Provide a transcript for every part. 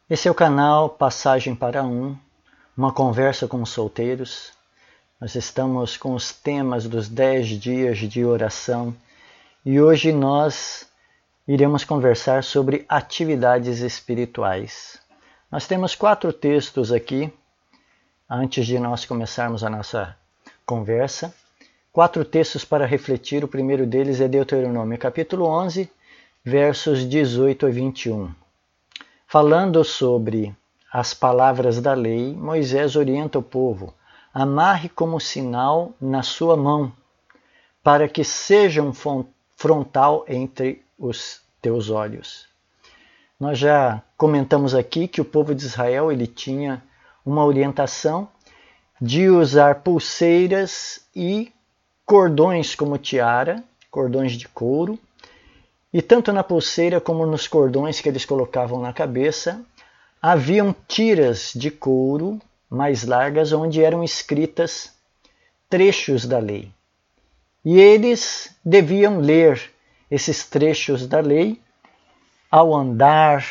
Esse é o canal Passagem para uma conversa com os solteiros. Nós estamos com os temas dos 10 dias de oração e hoje nós iremos conversar sobre atividades espirituais. Nós temos 4 textos aqui, antes de nós começarmos a nossa conversa. 4 textos para refletir. O primeiro deles é Deuteronômio, capítulo 11, versos 18 a 21. Falando sobre as palavras da lei, Moisés orienta o povo: amarre como sinal na sua mão, para que seja um frontal entre os teus olhos. Nós já comentamos aqui que o povo de Israel ele tinha uma orientação de usar pulseiras e cordões como tiara, cordões de couro, e tanto na pulseira como nos cordões que eles colocavam na cabeça, haviam tiras de couro mais largas onde eram escritas trechos da lei. E eles deviam ler esses trechos da lei ao andar,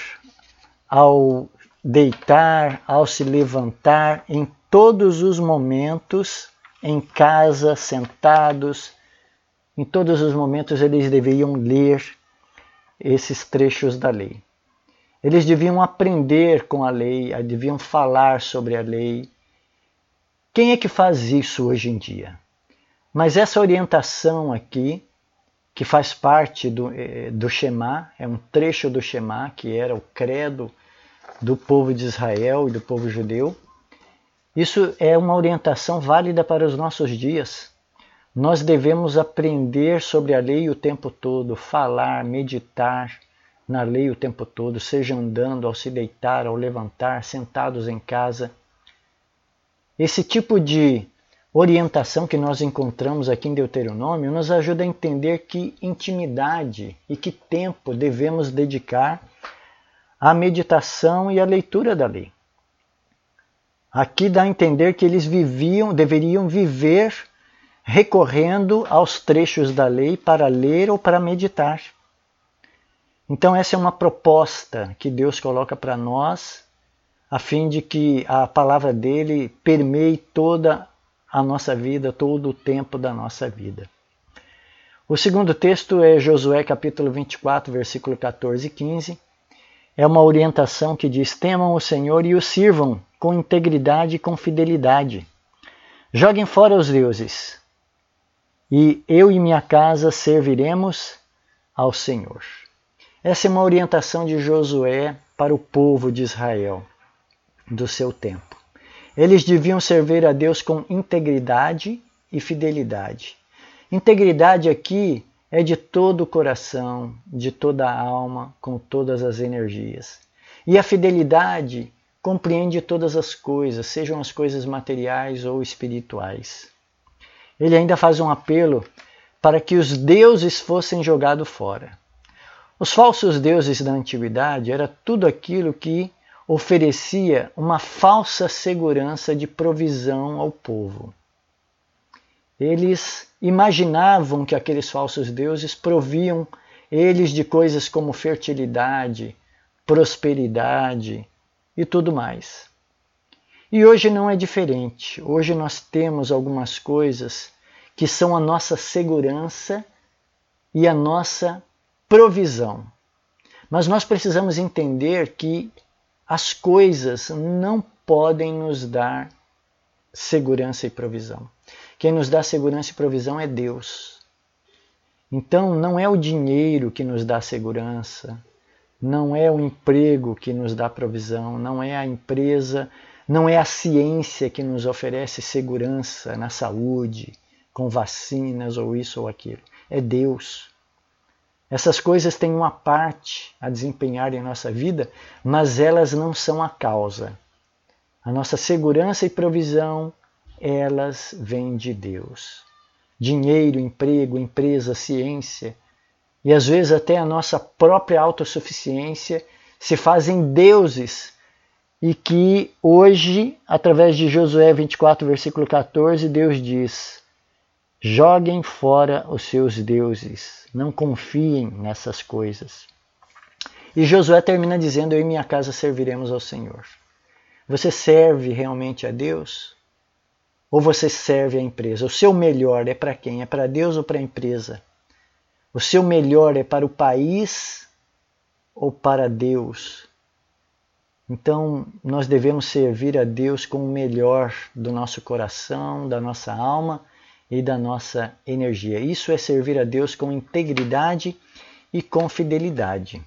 ao deitar, ao se levantar, em todos os momentos, em casa, sentados, em todos os momentos eles deveriam ler esses trechos da lei. Eles deviam aprender com a lei, deviam falar sobre a lei. Quem é que faz isso hoje em dia? Mas essa orientação aqui, que faz parte do Shema, é um trecho do Shema, que era o credo do povo de Israel e do povo judeu, isso é uma orientação válida para os nossos dias. Nós devemos aprender sobre a lei o tempo todo, falar, meditar na lei o tempo todo, seja andando, ao se deitar, ao levantar, sentados em casa. Esse tipo de orientação que nós encontramos aqui em Deuteronômio nos ajuda a entender que intimidade e que tempo devemos dedicar à meditação e à leitura da lei. Aqui dá a entender que eles deveriam viver recorrendo aos trechos da lei para ler ou para meditar. Então essa é uma proposta que Deus coloca para nós, a fim de que a palavra dele permeie toda a nossa vida, todo o tempo da nossa vida. O segundo texto é Josué capítulo 24, versículo 14 e 15. É uma orientação que diz: temam o Senhor e o sirvam com integridade e com fidelidade. Joguem fora os deuses, e eu e minha casa serviremos ao Senhor. Essa é uma orientação de Josué para o povo de Israel do seu tempo. Eles deviam servir a Deus com integridade e fidelidade. Integridade aqui é de todo o coração, de toda a alma, com todas as energias. E a fidelidade compreende todas as coisas, sejam as coisas materiais ou espirituais. Ele ainda faz um apelo para que os deuses fossem jogados fora. Os falsos deuses da antiguidade era tudo aquilo que oferecia uma falsa segurança de provisão ao povo. Eles imaginavam que aqueles falsos deuses proviam eles de coisas como fertilidade, prosperidade e tudo mais. E hoje não é diferente. Hoje nós temos algumas coisas que são a nossa segurança e a nossa provisão. Mas nós precisamos entender que as coisas não podem nos dar segurança e provisão. Quem nos dá segurança e provisão é Deus. Então não é o dinheiro que nos dá segurança, não é o emprego que nos dá provisão, não é a empresa, não é a ciência que nos oferece segurança na saúde, com vacinas ou isso ou aquilo. É Deus. Essas coisas têm uma parte a desempenhar em nossa vida, mas elas não são a causa. A nossa segurança e provisão, elas vêm de Deus. Dinheiro, emprego, empresa, ciência e às vezes até a nossa própria autossuficiência se fazem deuses e que hoje, através de Josué 24, versículo 14, Deus diz: joguem fora os seus deuses, não confiem nessas coisas. E Josué termina dizendo: eu e minha casa serviremos ao Senhor. Você serve realmente a Deus? Ou você serve a empresa? O seu melhor é para quem? É para Deus ou para a empresa? O seu melhor é para o país ou para Deus? Então, nós devemos servir a Deus com o melhor do nosso coração, da nossa alma e da nossa energia. Isso é servir a Deus com integridade e com fidelidade.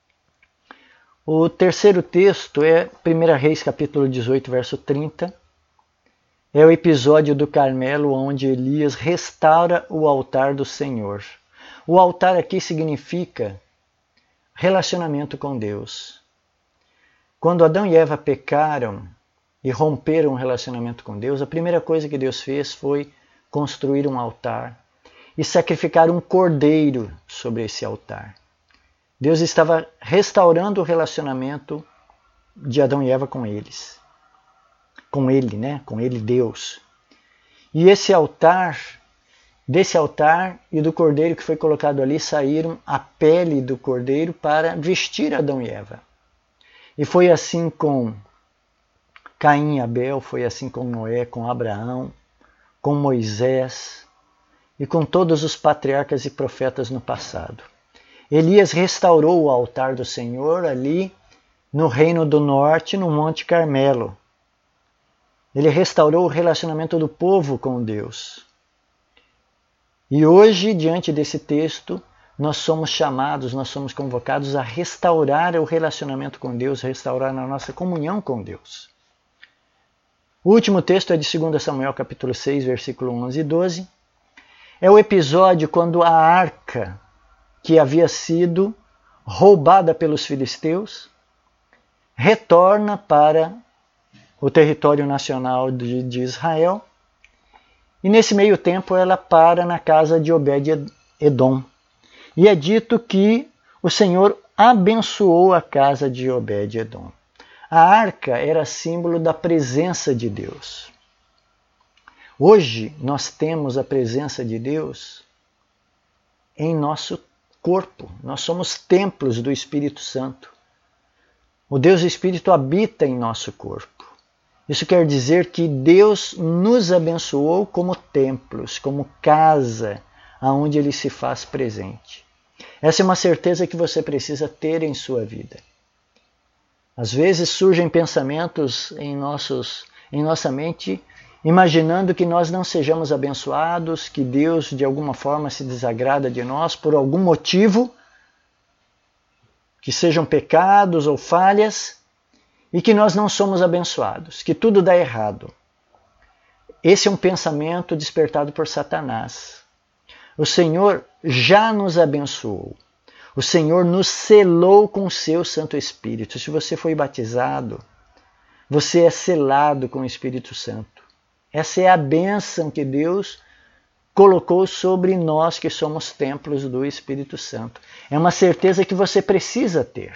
O terceiro texto é 1 Reis capítulo 18, verso 30. É o episódio do Carmelo onde Elias restaura o altar do Senhor. O altar aqui significa relacionamento com Deus. Quando Adão e Eva pecaram e romperam o relacionamento com Deus, a primeira coisa que Deus fez foi construir um altar e sacrificar um cordeiro sobre esse altar. Deus estava restaurando o relacionamento de Adão e Eva com eles. Com ele, né? Com ele, Deus. E esse altar, desse altar e do cordeiro que foi colocado ali, saíram a pele do cordeiro para vestir Adão e Eva. E foi assim com Caim e Abel, foi assim com Noé, com Abraão, com Moisés e com todos os patriarcas e profetas no passado. Elias restaurou o altar do Senhor ali no Reino do Norte, no Monte Carmelo. Ele restaurou o relacionamento do povo com Deus. E hoje, diante desse texto, nós somos chamados, nós somos convocados a restaurar o relacionamento com Deus, restaurar a nossa comunhão com Deus. O último texto é de 2 Samuel capítulo 6, versículo 11 e 12. É o episódio quando a arca, que havia sido roubada pelos filisteus, retorna para o território nacional de Israel. E nesse meio tempo ela para na casa de Obed-edom. E é dito que o Senhor abençoou a casa de Obed-edom. A arca era símbolo da presença de Deus. Hoje nós temos a presença de Deus em nosso corpo. Nós somos templos do Espírito Santo. O Deus Espírito habita em nosso corpo. Isso quer dizer que Deus nos abençoou como templos, como casa, aonde Ele se faz presente. Essa é uma certeza que você precisa ter em sua vida. Às vezes surgem pensamentos em nossa mente, imaginando que nós não sejamos abençoados, que Deus de alguma forma se desagrada de nós por algum motivo, que sejam pecados ou falhas, e que nós não somos abençoados, que tudo dá errado. Esse é um pensamento despertado por Satanás. O Senhor já nos abençoou. O Senhor nos selou com o seu Santo Espírito. Se você foi batizado, você é selado com o Espírito Santo. Essa é a bênção que Deus colocou sobre nós que somos templos do Espírito Santo. É uma certeza que você precisa ter.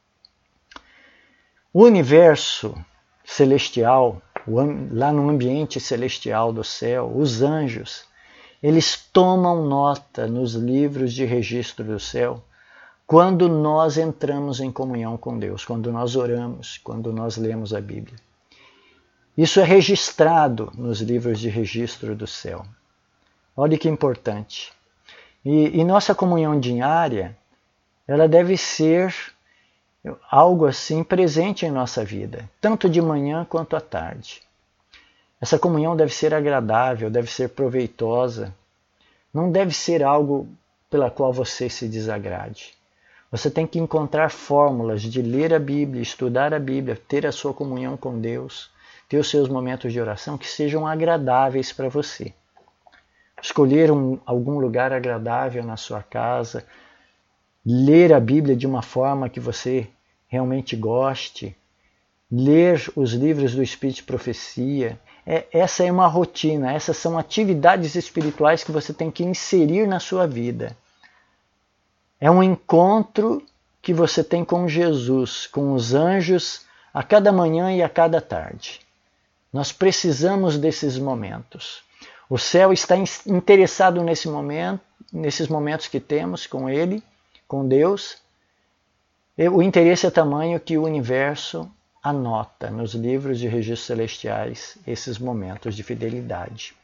O universo celestial, lá no ambiente celestial do céu, os anjos, eles tomam nota nos livros de registro do céu quando nós entramos em comunhão com Deus, quando nós oramos, quando nós lemos a Bíblia. Isso é registrado nos livros de registro do céu. Olha que importante. E nossa comunhão diária, ela deve ser algo assim presente em nossa vida, tanto de manhã quanto à tarde. Essa comunhão deve ser agradável, deve ser proveitosa. Não deve ser algo pela qual você se desagrade. Você tem que encontrar fórmulas de ler a Bíblia, estudar a Bíblia, ter a sua comunhão com Deus, ter os seus momentos de oração que sejam agradáveis para você. Escolher algum lugar agradável na sua casa, ler a Bíblia de uma forma que você realmente goste, ler os livros do Espírito de Profecia. Essa é uma rotina, essas são atividades espirituais que você tem que inserir na sua vida. É um encontro que você tem com Jesus, com os anjos, a cada manhã e a cada tarde. Nós precisamos desses momentos. O céu está interessado nesses momentos que temos com Ele, com Deus, O interesse é tamanho que o universo anota nos livros de registros celestiais esses momentos de fidelidade.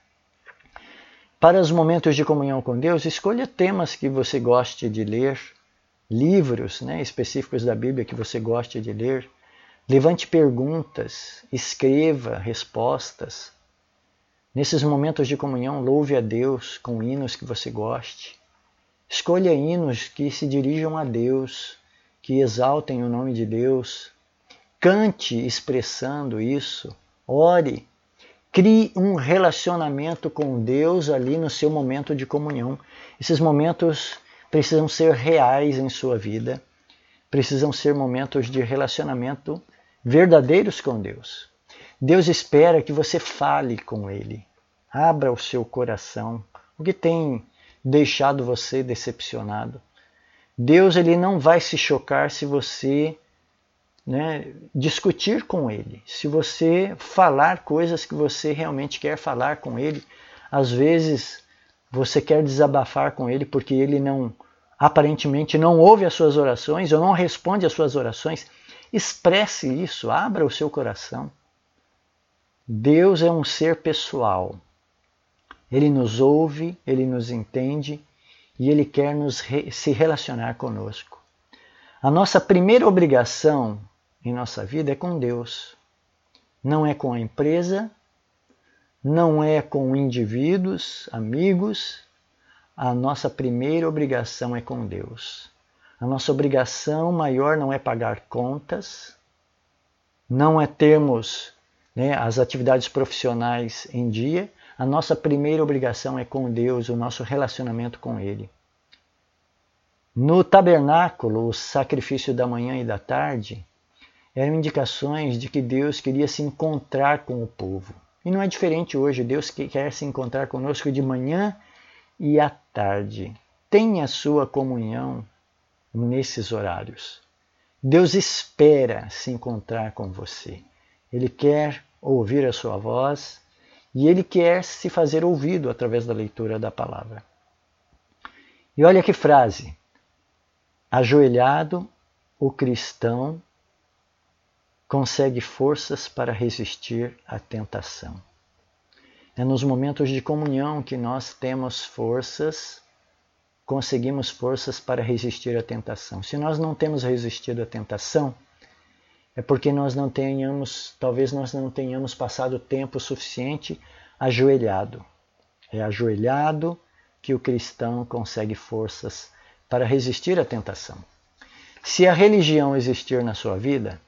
Para os momentos de comunhão com Deus, escolha temas que você goste de ler, livros, específicos da Bíblia que você goste de ler. Levante perguntas, escreva respostas. Nesses momentos de comunhão, louve a Deus com hinos que você goste. Escolha hinos que se dirijam a Deus, que exaltem o nome de Deus. Cante expressando isso. Ore. Crie um relacionamento com Deus ali no seu momento de comunhão. Esses momentos precisam ser reais em sua vida. Precisam ser momentos de relacionamento verdadeiros com Deus. Deus espera que você fale com Ele. Abra o seu coração. O que tem deixado você decepcionado? Deus ele não vai se chocar se você discutir com Ele. Se você falar coisas que você realmente quer falar com Ele. Às vezes você quer desabafar com Ele porque Ele aparentemente não ouve as suas orações ou não responde às suas orações. Expresse isso, abra o seu coração. Deus é um ser pessoal. Ele nos ouve, Ele nos entende e Ele quer se relacionar conosco. A nossa primeira obrigação em nossa vida é com Deus. Não é com a empresa, não é com indivíduos, amigos. A nossa primeira obrigação é com Deus. A nossa obrigação maior não é pagar contas, não é termos as atividades profissionais em dia. A nossa primeira obrigação é com Deus, o nosso relacionamento com Ele. No tabernáculo, o sacrifício da manhã e da tarde eram indicações de que Deus queria se encontrar com o povo. E não é diferente hoje, Deus quer se encontrar conosco de manhã e à tarde. Tenha sua comunhão nesses horários. Deus espera se encontrar com você. Ele quer ouvir a sua voz e Ele quer se fazer ouvido através da leitura da palavra. E olha que frase. Ajoelhado, o cristão consegue forças para resistir à tentação. É nos momentos de comunhão que nós temos forças, conseguimos forças para resistir à tentação. Se nós não temos resistido à tentação, é porque talvez nós não tenhamos passado tempo suficiente ajoelhado. É ajoelhado que o cristão consegue forças para resistir à tentação. Se a religião existir na sua vida,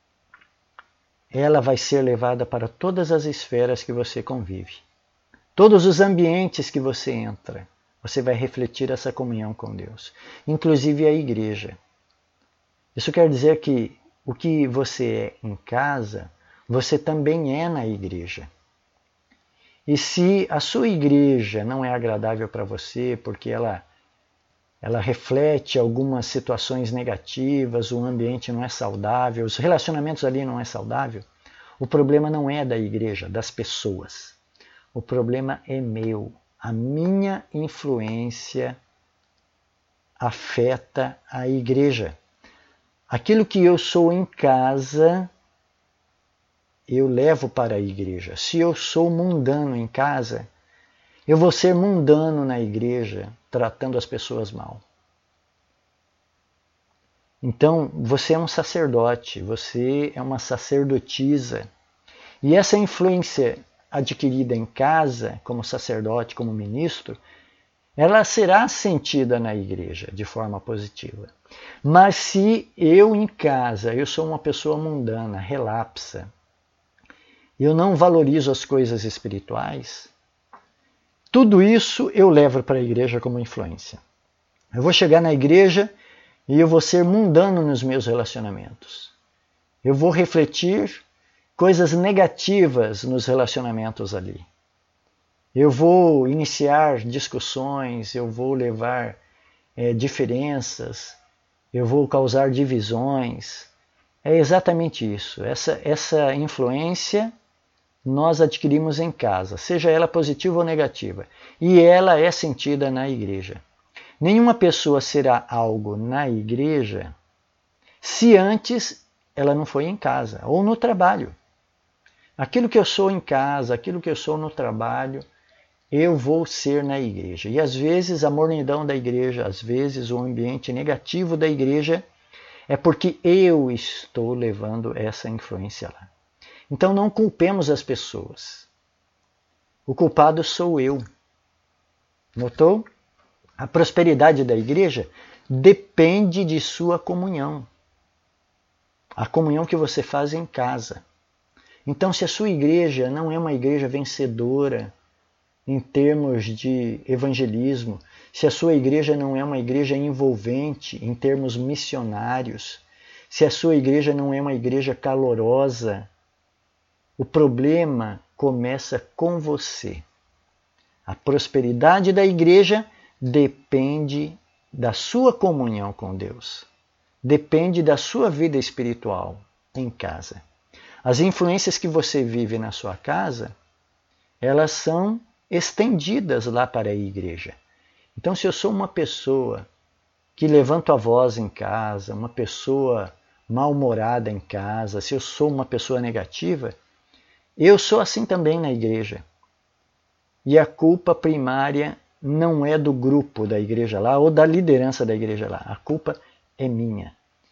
ela vai ser levada para todas as esferas que você convive. Todos os ambientes que você entra, você vai refletir essa comunhão com Deus. Inclusive a igreja. Isso quer dizer que o que você é em casa, você também é na igreja. E se a sua igreja não é agradável para você, porque ela reflete algumas situações negativas, o ambiente não é saudável, os relacionamentos ali não é saudável, o problema não é da igreja, das pessoas. O problema é meu. A minha influência afeta a igreja. Aquilo que eu sou em casa, eu levo para a igreja. Se eu sou mundano em casa, eu vou ser mundano na igreja, tratando as pessoas mal. Então, você é um sacerdote, você é uma sacerdotisa. E essa influência adquirida em casa, como sacerdote, como ministro, ela será sentida na igreja de forma positiva. Mas se eu em casa, eu sou uma pessoa mundana, relapsa, eu não valorizo as coisas espirituais, tudo isso eu levo para a igreja como influência. Eu vou chegar na igreja e eu vou ser mundano nos meus relacionamentos. Eu vou refletir coisas negativas nos relacionamentos ali. Eu vou iniciar discussões, eu vou levar diferenças, eu vou causar divisões. É exatamente isso. Essa influência nós adquirimos em casa, seja ela positiva ou negativa, e ela é sentida na igreja. Nenhuma pessoa será algo na igreja se antes ela não foi em casa ou no trabalho. Aquilo que eu sou em casa, aquilo que eu sou no trabalho, eu vou ser na igreja. E às vezes a mornidão da igreja, às vezes o ambiente negativo da igreja, é porque eu estou levando essa influência lá. Então não culpemos as pessoas. O culpado sou eu. Notou? A prosperidade da igreja depende de sua comunhão. A comunhão que você faz em casa. Então, se a sua igreja não é uma igreja vencedora em termos de evangelismo, se a sua igreja não é uma igreja envolvente em termos missionários, se a sua igreja não é uma igreja calorosa, o problema começa com você. A prosperidade da igreja depende da sua comunhão com Deus. Depende da sua vida espiritual em casa. As influências que você vive na sua casa, elas são estendidas lá para a igreja. Então, se eu sou uma pessoa que levanta a voz em casa, uma pessoa mal-humorada em casa, se eu sou uma pessoa negativa, eu sou assim também na igreja. E a culpa primária não é do grupo da igreja lá ou da liderança da igreja lá. A culpa é minha.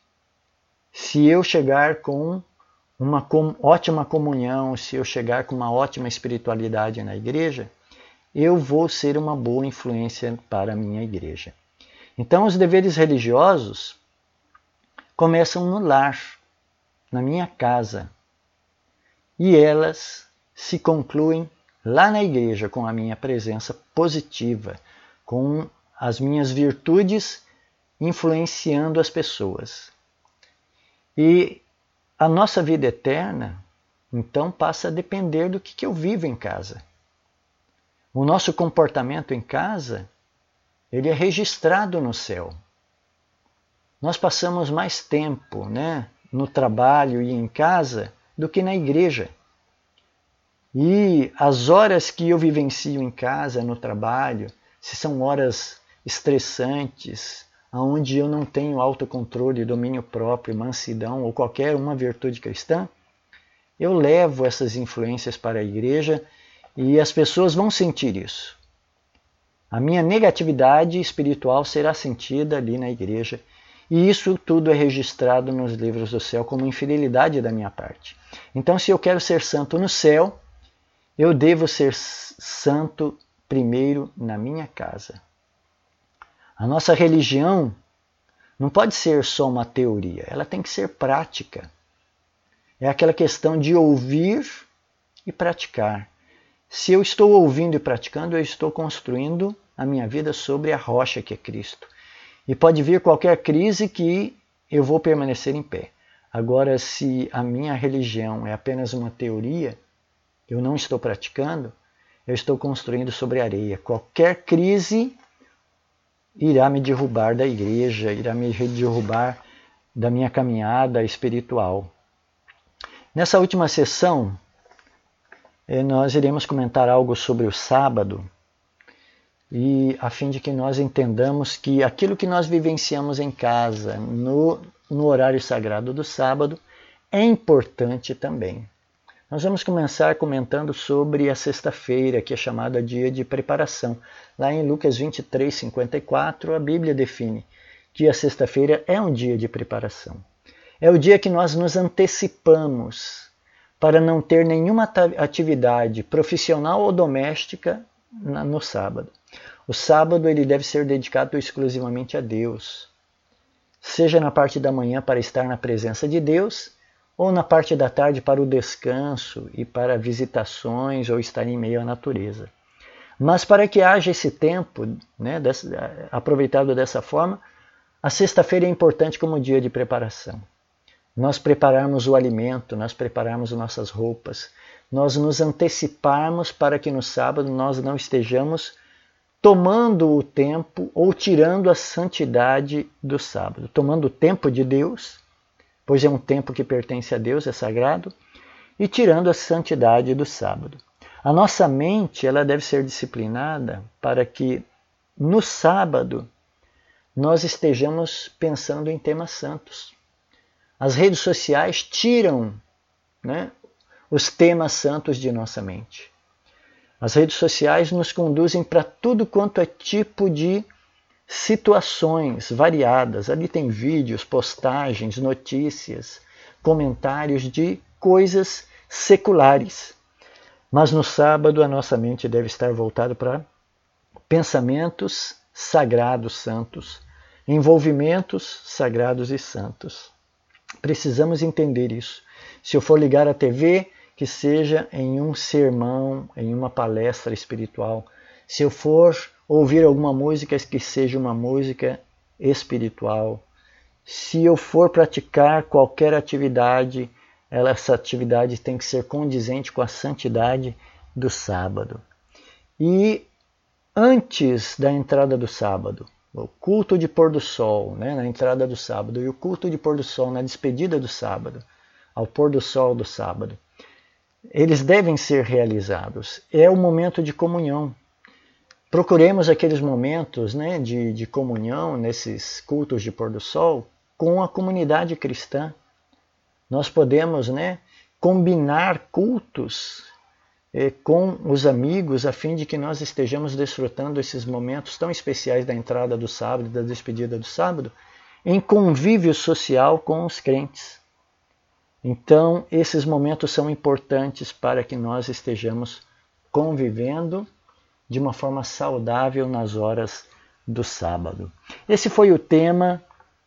Se eu chegar com uma ótima comunhão, se eu chegar com uma ótima espiritualidade na igreja, eu vou ser uma boa influência para a minha igreja. Então, os deveres religiosos começam no lar, na minha casa, e elas se concluem lá na igreja com a minha presença positiva, com as minhas virtudes influenciando as pessoas. E a nossa vida eterna, então, passa a depender do que eu vivo em casa. O nosso comportamento em casa, ele é registrado no céu. Nós passamos mais tempo, no trabalho e em casa do que na igreja. E as horas que eu vivencio em casa, no trabalho, se são horas estressantes, onde eu não tenho autocontrole, domínio próprio, mansidão ou qualquer uma virtude cristã, eu levo essas influências para a igreja e as pessoas vão sentir isso. A minha negatividade espiritual será sentida ali na igreja e isso tudo é registrado nos livros do céu como infidelidade da minha parte. Então, se eu quero ser santo no céu, eu devo ser santo primeiro na minha casa. A nossa religião não pode ser só uma teoria, ela tem que ser prática. É aquela questão de ouvir e praticar. Se eu estou ouvindo e praticando, eu estou construindo a minha vida sobre a rocha que é Cristo. E pode vir qualquer crise que eu vou permanecer em pé. Agora, se a minha religião é apenas uma teoria, eu não estou praticando, eu estou construindo sobre areia. Qualquer crise irá me derrubar da igreja, irá me derrubar da minha caminhada espiritual. Nessa última sessão, nós iremos comentar algo sobre o sábado, e a fim de que nós entendamos que aquilo que nós vivenciamos em casa, no horário sagrado do sábado, é importante também. Nós vamos começar comentando sobre a sexta-feira, que é chamada dia de preparação. Lá em Lucas 23, 54, a Bíblia define que a sexta-feira é um dia de preparação. É o dia que nós nos antecipamos para não ter nenhuma atividade profissional ou doméstica no sábado. O sábado ele deve ser dedicado exclusivamente a Deus. Seja na parte da manhã para estar na presença de Deus, ou na parte da tarde para o descanso e para visitações ou estar em meio à natureza. Mas para que haja esse tempo aproveitado dessa forma, a sexta-feira é importante como dia de preparação. Nós prepararmos o alimento, nós prepararmos nossas roupas, nós nos anteciparmos para que no sábado nós não estejamos tomando o tempo ou tirando a santidade do sábado, tomando o tempo de Deus, pois é um tempo que pertence a Deus, é sagrado, e tirando a santidade do sábado. A nossa mente ela deve ser disciplinada para que no sábado nós estejamos pensando em temas santos. As redes sociais tiram, né, os temas santos de nossa mente. As redes sociais nos conduzem para tudo quanto é tipo de situações variadas. Ali tem vídeos, postagens, notícias, comentários de coisas seculares. Mas no sábado a nossa mente deve estar voltada para pensamentos sagrados, santos, envolvimentos sagrados e santos. Precisamos entender isso. Se eu for ligar a TV, que seja em um sermão, em uma palestra espiritual. Se eu for ouvir alguma música, que seja uma música espiritual. Se eu for praticar qualquer atividade, essa atividade tem que ser condizente com a santidade do sábado. E antes da entrada do sábado, o culto de pôr do sol, né, na entrada do sábado, e o culto de pôr do sol na despedida do sábado, ao pôr do sol do sábado, eles devem ser realizados. É o momento de comunhão. Procuremos aqueles momentos, né, de comunhão nesses cultos de pôr do sol com a comunidade cristã. Nós podemos, né, combinar cultos com os amigos a fim de que nós estejamos desfrutando esses momentos tão especiais da entrada do sábado e da despedida do sábado em convívio social com os crentes. Então, esses momentos são importantes para que nós estejamos convivendo de uma forma saudável nas horas do sábado. Esse foi o tema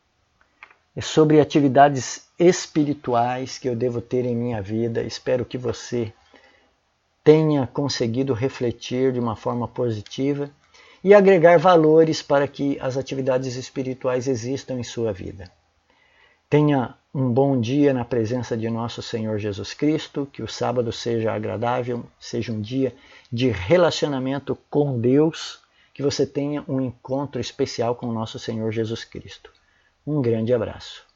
sobre atividades espirituais que eu devo ter em minha vida. Espero que você tenha conseguido refletir de uma forma positiva e agregar valores para que as atividades espirituais existam em sua vida. Tenha um bom dia na presença de nosso Senhor Jesus Cristo, que o sábado seja agradável, seja um dia de relacionamento com Deus, que você tenha um encontro especial com o nosso Senhor Jesus Cristo. Um grande abraço.